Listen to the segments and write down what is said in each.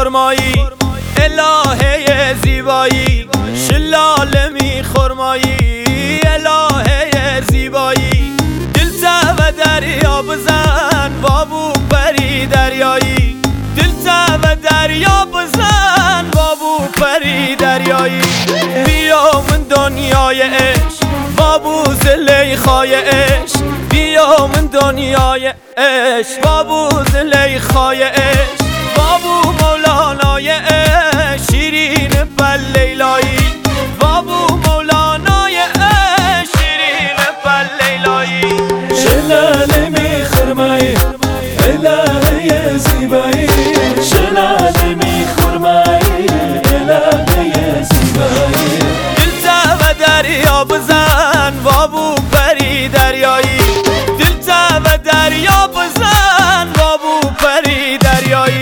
خرمایی، الهه زیبایی، شلاله می خرمایی، الهه زیبایی. دلتا و دریا بزن بابو پری دریایی، دلتا و دریا بزن بابو پری دریایی. بیا من دنیای عشق بابو زلیخای عشق، بیا من دنیای عشق بابو زلیخای عشق، بابو مولانای عشق شیرین پل لیلایی، بابو مولانای عشق شیرین پل لیلایی. شلاله می خرمایی، الهه زیبایی، شلاله می خرمایی، الهه زیبایی. دلتا و دریا بزن بابو پری دریایی، دلتا و دریا بزن بابو پری دریایی.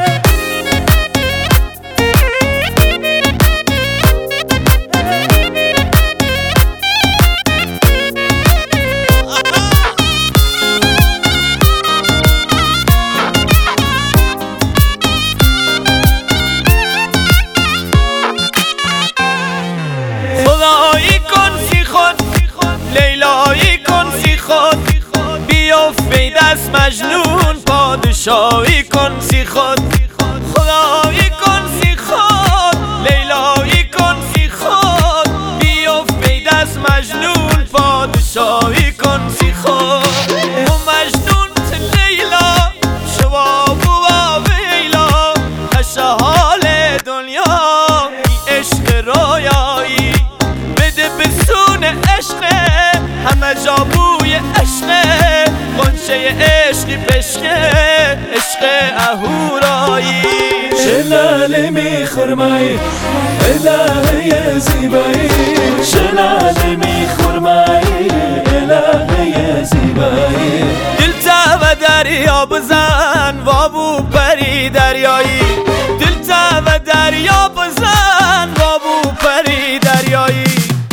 خدایی کن سی خود، لیلایی کن سی خود، بیفت دست مجنون پادشاهی کن سی خود. خدایی کن سی خود، لیلایی کن سی خود، بیفت دست مجنون پادشاهی کن سی خود. و مجنون لیلا شباب و ویلا، هش حال دنیا ای عشق رویایی. بده بسون عشق همه جا بوی عشق، غنچه عشقی پشکه عشق اهورایی. شلاله می خرمایی، الهه زیبایی، شلاله می خرمایی، الهه زیبایی. دلتا و دریا بزن بابو پری دریایی، دلتا و دریا بزن بابو پری دریایی.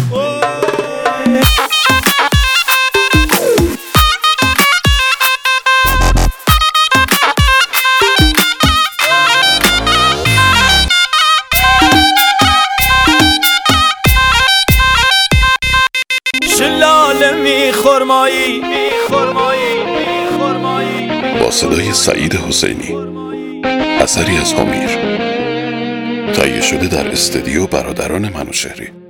شلاله می خرمایی، با صدای سعید حسینی، اثری از امیر، تهیه شده در استودیو برادران منوچهری.